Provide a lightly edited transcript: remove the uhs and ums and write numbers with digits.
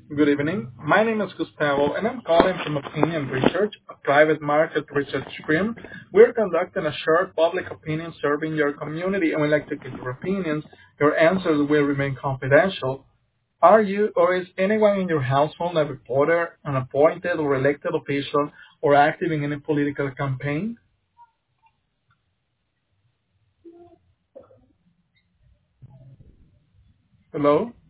Good evening. My name is Gustavo, and I'm calling from Opinion Research, a private market research firm. We're conducting a short public opinion survey in your community, and we'd like to get your opinions. Your answers will remain confidential. Are you or is anyone in your household a reporter, an appointed or elected official, or active in any political campaign? Hello?